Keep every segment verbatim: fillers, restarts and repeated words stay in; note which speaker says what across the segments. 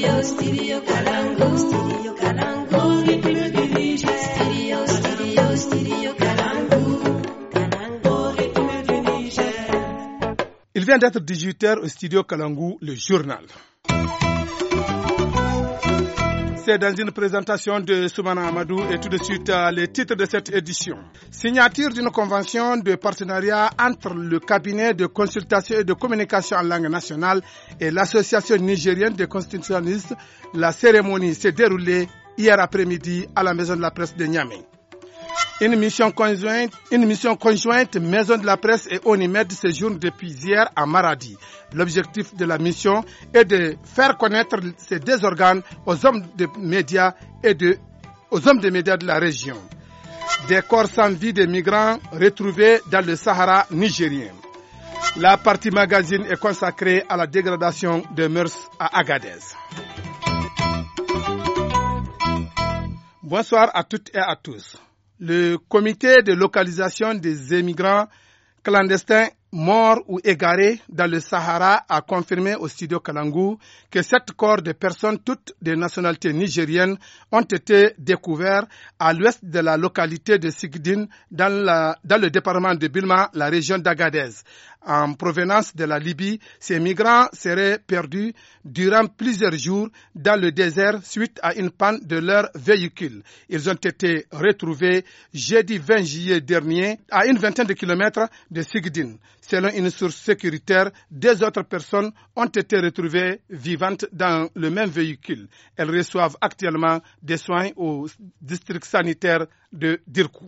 Speaker 1: Studio, studio Kalangu, studio Kalangu, studio, studio, studio Kalangu, Kalangu,
Speaker 2: Il vient d'être dix-huit heures au studio Kalangu, le journal. C'est dans une présentation de Soumana Amadou et tout de suite les titres de cette édition. Signature d'une convention de partenariat entre le cabinet de consultation et de communication en langue nationale et l'association nigérienne des constitutionnalistes. La cérémonie s'est déroulée hier après-midi à la Maison de la Presse de Niamey. Une mission conjointe, une mission conjointe Maison de la Presse et ONIMED séjourne depuis hier à Maradi. L'objectif de la mission est de faire connaître ces deux organes aux hommes des médias et de, aux hommes des médias de la région. Des corps sans vie des migrants retrouvés dans le Sahara nigérien. La partie magazine est consacrée à la dégradation des mœurs à Agadez. Bonsoir à toutes et à tous. Le comité de localisation des émigrants clandestins morts ou égarés dans le Sahara a confirmé au studio Kalangu que sept corps de personnes, toutes des nationalités nigériennes, ont été découverts à l'ouest de la localité de Sigdine dans, la, dans le département de Bilma, la région d'Agadez. En provenance de la Libye, ces migrants seraient perdus durant plusieurs jours dans le désert suite à une panne de leur véhicule. Ils ont été retrouvés jeudi vingt juillet dernier à une vingtaine de kilomètres de Sigdine. Selon une source sécuritaire, deux autres personnes ont été retrouvées vivantes dans le même véhicule. Elles reçoivent actuellement des soins au district sanitaire de Dirkou.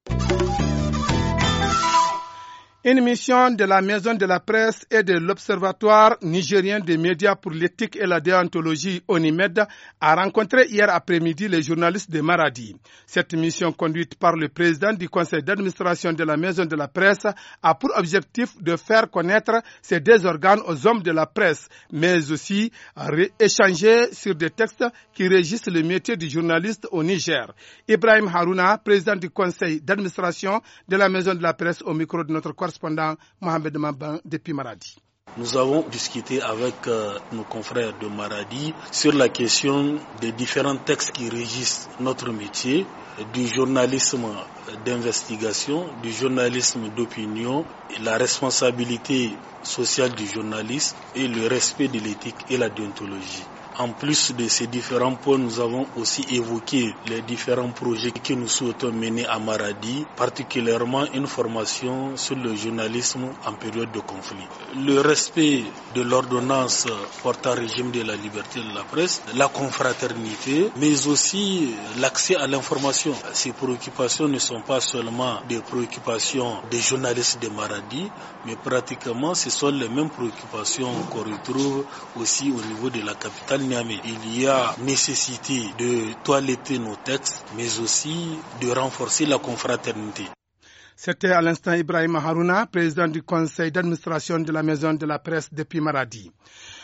Speaker 2: Une mission de la Maison de la Presse et de l'Observatoire nigérien des médias pour l'éthique et la déontologie ONIMED a rencontré hier après-midi les journalistes de Maradi. Cette mission conduite par le président du conseil d'administration de la Maison de la Presse a pour objectif de faire connaître ces deux organes aux hommes de la presse, mais aussi échanger sur des textes qui régissent le métier du journaliste au Niger. Ibrahim Harouna, président du conseil d'administration de la Maison de la Presse, au micro de notre correspondant Mohamed Maban depuis Maradi.
Speaker 3: Nous avons discuté avec euh, nos confrères de Maradi sur la question des différents textes qui régissent notre métier, du journalisme d'investigation, du journalisme d'opinion, la responsabilité sociale du journaliste et le respect de l'éthique et la déontologie. En plus de ces différents points, nous avons aussi évoqué les différents projets que nous souhaitons mener à Maradi, particulièrement une formation sur le journalisme en période de conflit. Le respect de l'ordonnance portant régime de la liberté de la presse, la confraternité, mais aussi l'accès à l'information. Ces préoccupations ne sont pas seulement des préoccupations des journalistes de Maradi, mais pratiquement ce sont les mêmes préoccupations qu'on retrouve aussi au niveau de la capitale Niamey. Il y a nécessité de toiletter nos textes, mais aussi de renforcer la confraternité.
Speaker 2: C'était à l'instant Ibrahim Harouna, président du conseil d'administration de la Maison de la Presse depuis Maradi.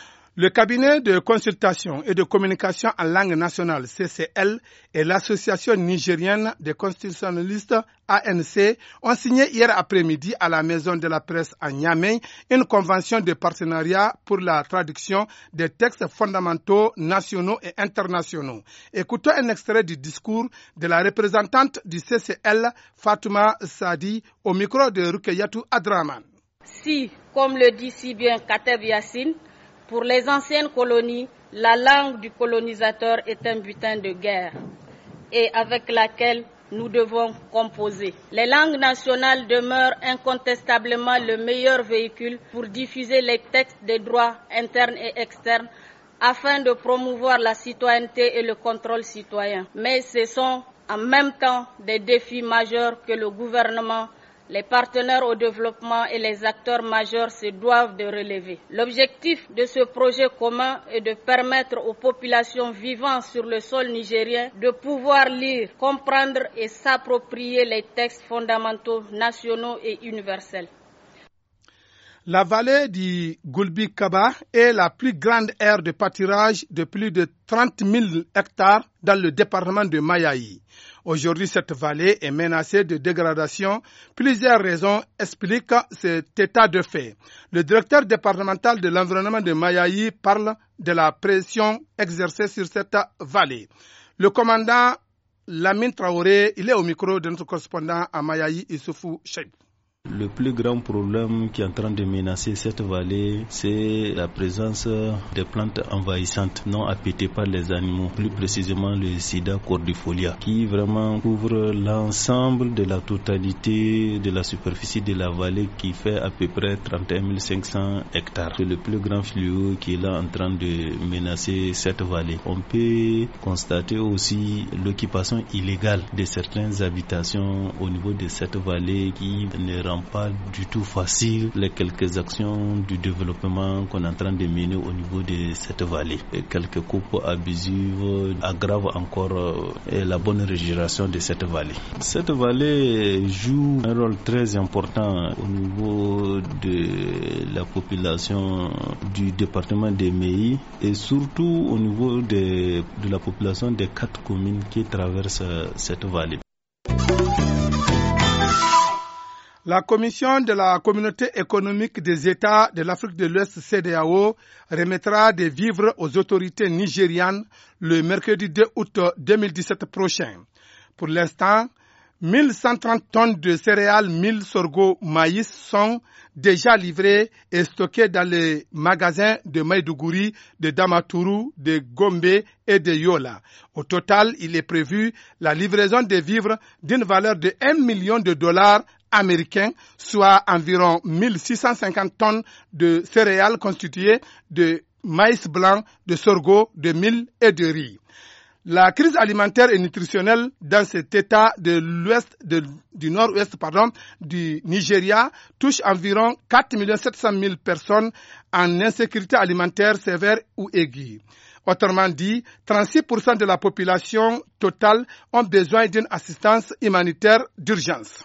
Speaker 2: Le cabinet de consultation et de communication en langue nationale C C L et l'association nigérienne des constitutionnalistes A N C ont signé hier après-midi à la Maison de la Presse à Niamey une convention de partenariat pour la traduction des textes fondamentaux nationaux et internationaux. Écoutons un extrait du discours de la représentante du C C L, Fatouma Sadi, au micro de Rukayatou Adraman.
Speaker 4: Si, comme le dit si bien Kateb Yassine, pour les anciennes colonies, la langue du colonisateur est un butin de guerre et avec laquelle nous devons composer. Les langues nationales demeurent incontestablement le meilleur véhicule pour diffuser les textes des droits internes et externes afin de promouvoir la citoyenneté et le contrôle citoyen. Mais ce sont en même temps des défis majeurs que le gouvernement, les partenaires au développement et les acteurs majeurs se doivent de relever. L'objectif de ce projet commun est de permettre aux populations vivant sur le sol nigérien de pouvoir lire, comprendre et s'approprier les textes fondamentaux nationaux et universels.
Speaker 2: La vallée du Gulbi Kaba est la plus grande aire de pâturage de plus de trente mille hectares dans le département de Mayaï. Aujourd'hui, cette vallée est menacée de dégradation. Plusieurs raisons expliquent cet état de fait. Le directeur départemental de l'environnement de Mayaï parle de la pression exercée sur cette vallée. Le commandant Lamine Traoré, il est au micro de notre correspondant à Mayaï, Issoufou Cheikh.
Speaker 5: Le plus grand problème qui est en train de menacer cette vallée, c'est la présence des plantes envahissantes non appétées par les animaux, plus précisément le sida cordifolia, qui vraiment couvre l'ensemble de la totalité de la superficie de la vallée qui fait à peu près trente et un mille cinq cents hectares. C'est le plus grand fléau qui est là en train de menacer cette vallée. On peut constater aussi l'occupation illégale de certaines habitations au niveau de cette vallée qui ne rend pas du tout facile les quelques actions du développement qu'on est en train de mener au niveau de cette vallée. Et quelques coupes abusives aggravent encore la bonne régénération de cette vallée. Cette vallée joue un rôle très important au niveau de la population du département de Mayaï et surtout au niveau de, de la population des quatre communes qui traversent cette vallée.
Speaker 2: La commission de la communauté économique des États de l'Afrique de l'Ouest C E D E A O remettra des vivres aux autorités nigérianes le mercredi deux août deux mille dix-sept prochain. Pour l'instant, mille cent trente tonnes de céréales, mille sorgho maïs sont déjà livrées et stockées dans les magasins de Maïdougouri, de Damaturu, de Gombe et de Yola. Au total, il est prévu la livraison des vivres d'une valeur de un million de dollars américains, soit environ mille six cent cinquante tonnes de céréales constituées de maïs blanc, de sorgho, de mil et de riz. La crise alimentaire et nutritionnelle dans cet état de l'ouest, de, du nord-ouest, pardon, du Nigeria touche environ quatre millions sept cent mille personnes en insécurité alimentaire sévère ou aiguë. Autrement dit, trente-six pour cent de la population totale ont besoin d'une assistance humanitaire d'urgence.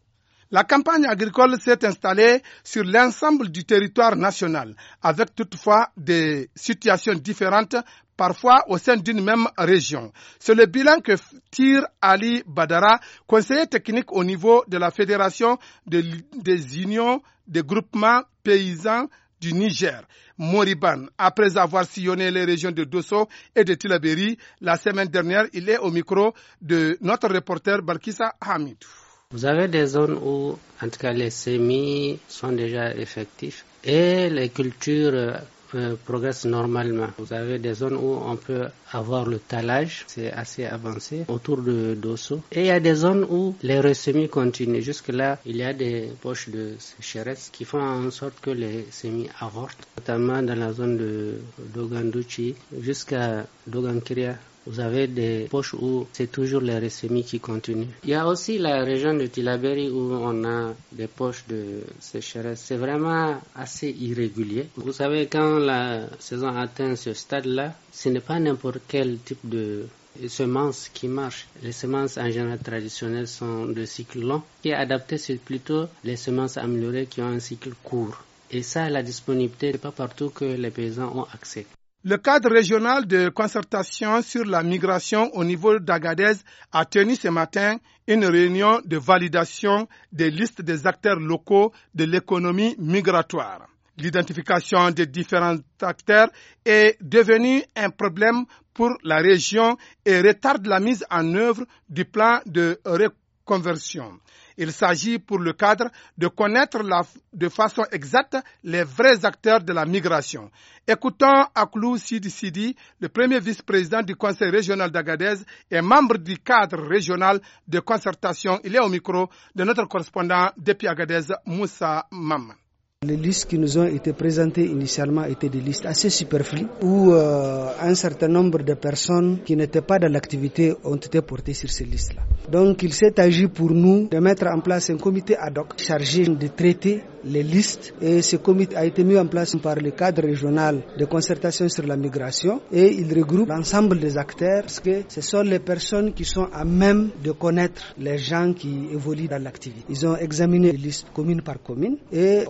Speaker 2: La campagne agricole s'est installée sur l'ensemble du territoire national, avec toutefois des situations différentes, parfois au sein d'une même région. C'est le bilan que tire Ali Badara, conseiller technique au niveau de la Fédération de, des unions des groupements paysans du Niger, Moriban. Après avoir sillonné les régions de Dosso et de Tillabéri, la semaine dernière, il est au micro de notre reporter Balkissa Hamidou.
Speaker 6: Vous avez des zones où, en tout cas, les semis sont déjà effectifs et les cultures euh, progressent normalement. Vous avez des zones où on peut avoir le talage, c'est assez avancé, autour de Dosso. Et il y a des zones où les ressemis continuent. Jusque-là, il y a des poches de sécheresse qui font en sorte que les semis avortent, notamment dans la zone de Dogandouchi jusqu'à Dogankiria. Vous avez des poches où c'est toujours les ressemis qui continuent. Il y a aussi la région de Tillabéri où on a des poches de sécheresse. C'est vraiment assez irrégulier. Vous savez, quand la saison atteint ce stade-là, ce n'est pas n'importe quel type de semences qui marchent. Les semences en général traditionnelles sont de cycle long. Ce qui est adapté, c'est plutôt les semences améliorées qui ont un cycle court. Et ça, la disponibilité, n'est pas partout que les paysans ont accès.
Speaker 2: Le cadre régional de concertation sur la migration au niveau d'Agadez a tenu ce matin une réunion de validation des listes des acteurs locaux de l'économie migratoire. L'identification des différents acteurs est devenue un problème pour la région et retarde la mise en œuvre du plan de reconversion. Il s'agit pour le cadre de connaître la, de façon exacte les vrais acteurs de la migration. Écoutons Aklou Sidi Sidi, le premier vice-président du conseil régional d'Agadez et membre du cadre régional de concertation. Il est au micro de notre correspondant depuis Agadez, Moussa Maman.
Speaker 7: Les listes qui nous ont été présentées initialement étaient des listes assez superflues où euh, un certain nombre de personnes qui n'étaient pas dans l'activité ont été portées sur ces listes-là. Donc il s'est agi pour nous de mettre en place un comité ad hoc chargé de traiter les listes et ce comité a été mis en place par le cadre régional de concertation sur la migration et il regroupe l'ensemble des acteurs parce que ce sont les personnes qui sont à même de connaître les gens qui évoluent dans l'activité. Ils ont examiné les listes commune par commune et on s'est retrouvé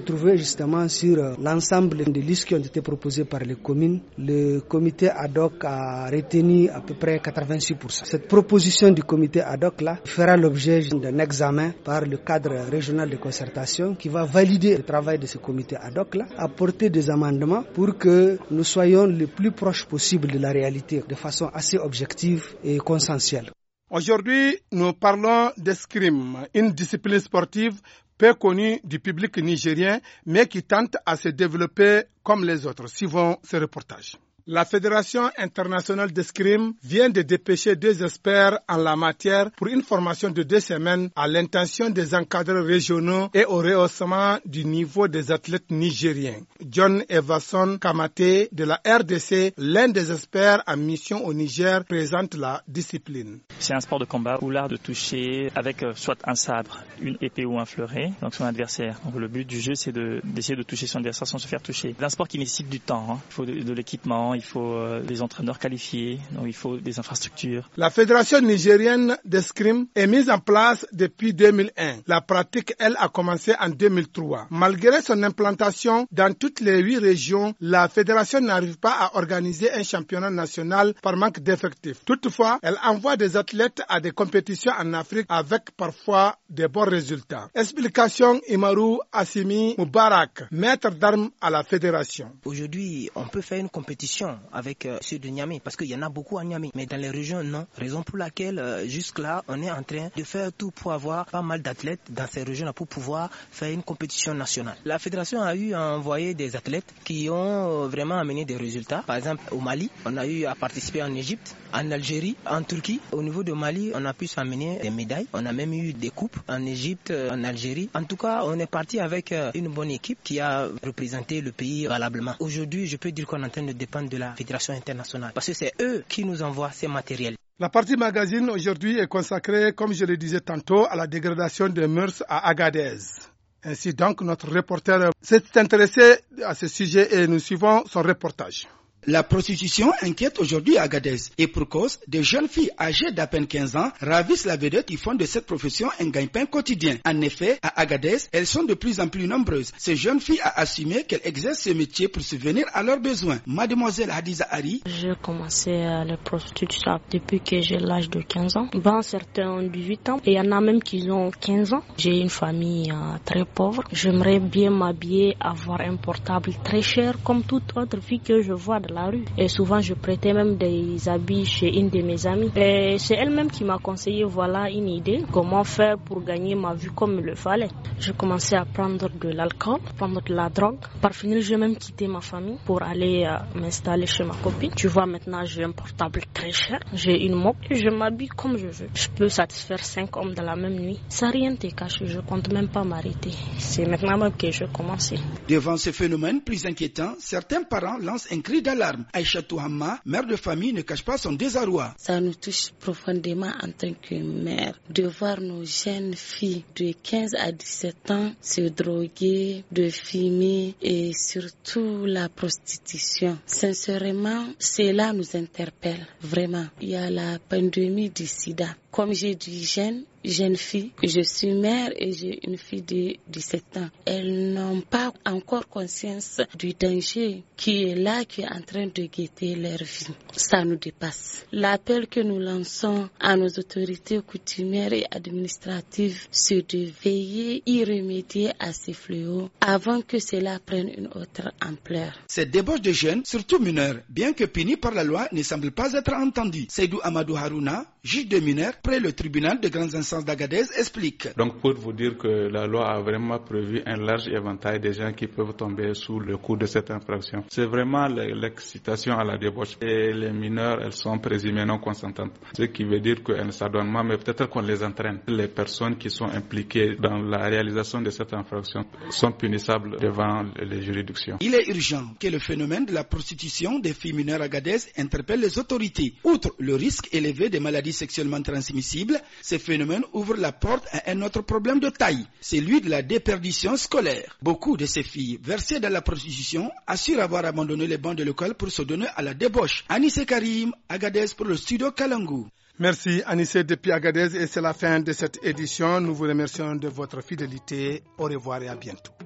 Speaker 7: retrouvé justement sur l'ensemble des listes qui ont été proposées par les communes. Le comité ad hoc a retenu à peu près quatre-vingt-six pour cent. Cette proposition du comité ad hoc là fera l'objet d'un examen par le cadre régional de concertation qui va valider le travail de ce comité ad hoc là, apporter des amendements pour que nous soyons le plus proche possible de la réalité de façon assez objective et consensuelle.
Speaker 2: Aujourd'hui, nous parlons d'escrime, une discipline sportive peu connue du public nigérien, mais qui tente à se développer comme les autres. Suivons ce reportage. La Fédération internationale d'escrime vient de dépêcher deux experts en la matière pour une formation de deux semaines à l'intention des encadreurs régionaux et au rehaussement du niveau des athlètes nigériens. John Everson Kamate de la R D C, l'un des experts en mission au Niger, présente la discipline.
Speaker 8: C'est un sport de combat où l'art de toucher avec euh, soit un sabre, une épée ou un fleuret, donc son adversaire. Donc le but du jeu, c'est de, d'essayer de toucher son adversaire sans se faire toucher. C'est un sport qui nécessite du temps, hein. Il faut de, de l'équipement, il faut euh, des entraîneurs qualifiés, donc il faut des infrastructures.
Speaker 2: La Fédération nigérienne d'escrime est mise en place depuis deux mille un. La pratique, elle, a commencé en deux mille trois. Malgré son implantation dans toutes les huit régions, la Fédération n'arrive pas à organiser un championnat national par manque d'effectifs. Toutefois, elle envoie des athlètes à des compétitions en Afrique avec parfois de bons résultats. Explication Imaru Assimi Moubarak, maître d'armes à la Fédération.
Speaker 9: Aujourd'hui, on peut faire une compétition avec euh, ceux de Niamey parce qu'il y en a beaucoup à Niamey, mais dans les régions, non. Raison pour laquelle, euh, jusque-là, on est en train de faire tout pour avoir pas mal d'athlètes dans ces régions-là pour pouvoir faire une compétition nationale. La Fédération a eu à envoyer des athlètes qui ont vraiment amené des résultats. Par exemple, au Mali, on a eu à participer en Égypte, en Algérie, en Turquie. Au niveau de Mali, on a pu s'amener des médailles. On a même eu des coupes en Égypte, en Algérie. En tout cas, on est parti avec une bonne équipe qui a représenté le pays valablement. Aujourd'hui, je peux dire qu'on est en train de dépendre de la Fédération internationale parce que c'est eux qui nous envoient ces matériels.
Speaker 2: La partie magazine aujourd'hui est consacrée, comme je le disais tantôt, à la dégradation des mœurs à Agadez. Ainsi donc, notre reporter s'est intéressé à ce sujet et nous suivons son reportage.
Speaker 10: La prostitution inquiète aujourd'hui à Agadez et pour cause, des jeunes filles âgées d'à peine quinze ans ravissent la vedette qui font de cette profession un gagne-pain quotidien. En effet, à Agadez, elles sont de plus en plus nombreuses. Ces jeunes filles ont assumé qu'elles exercent ce métier pour subvenir à leurs besoins. Mademoiselle Hadiza Ari.
Speaker 11: J'ai commencé la prostitution depuis que j'ai l'âge de quinze ans. Bon, certains ont dix-huit ans et il y en a même qui ont quinze ans. J'ai une famille euh, très pauvre. J'aimerais bien m'habiller, avoir un portable très cher comme toute autre fille que je vois de la rue. Et souvent, je prêtais même des habits chez une de mes amies. Et c'est elle-même qui m'a conseillé, voilà une idée, comment faire pour gagner ma vie comme il le fallait. J'ai commencé à prendre de l'alcool, prendre de la drogue. Par finir, j'ai même quitté ma famille pour aller euh, m'installer chez ma copine. Tu vois, maintenant, j'ai un portable très cher. J'ai une moto et je m'habille comme je veux. Je peux satisfaire cinq hommes dans la même nuit. Ça rien te cache, je compte même pas m'arrêter. C'est maintenant même que je commence.
Speaker 10: Devant ce phénomène plus inquiétant, certains parents lancent un cri d'alarme. Aïcha Touhamma, mère de famille, ne cache pas son désarroi.
Speaker 12: Ça nous touche profondément en tant que mère de voir nos jeunes filles de quinze à dix-sept ans se droguer, de fumer et surtout la prostitution. Sincèrement, cela nous interpelle vraiment. Il y a la pandémie du sida. Comme j'ai dit jeune, jeune fille, je suis mère et j'ai une fille de dix-sept ans. Elles n'ont pas encore conscience du danger qui est là, qui est en train de guetter leur vie. Ça nous dépasse. L'appel que nous lançons à nos autorités coutumières et administratives, c'est de veiller, y remédier à ces fléaux avant que cela prenne une autre ampleur.
Speaker 10: Cette débauche de jeunes, surtout mineurs, bien que punis par la loi, ne semble pas être entendue. Seydou Amadou Harouna, juge de mineurs près le tribunal de grandes instances d'Agadez, explique.
Speaker 13: Donc pour vous dire que la loi a vraiment prévu un large éventail de gens qui peuvent tomber sous le coup de cette infraction. C'est vraiment l'excitation à la débauche. Et les mineurs, elles sont présumées non consentantes. Ce qui veut dire qu'elles ne s'adonnent pas, mais peut-être qu'on les entraîne. Les personnes qui sont impliquées dans la réalisation de cette infraction sont punissables devant les juridictions.
Speaker 10: Il est urgent que le phénomène de la prostitution des filles mineures à Agadez interpelle les autorités. Outre le risque élevé des maladies sexuellement transmissibles, ces phénomènes ouvrent la porte à un autre problème de taille, celui de la déperdition scolaire. Beaucoup de ces filles versées dans la prostitution assurent avoir abandonné les bancs de l'école pour se donner à la débauche. Anissé Karim, Agadez pour le studio Kalangu.
Speaker 2: Merci Anissé depuis Agadez et c'est la fin de cette édition. Nous vous remercions de votre fidélité. Au revoir et à bientôt.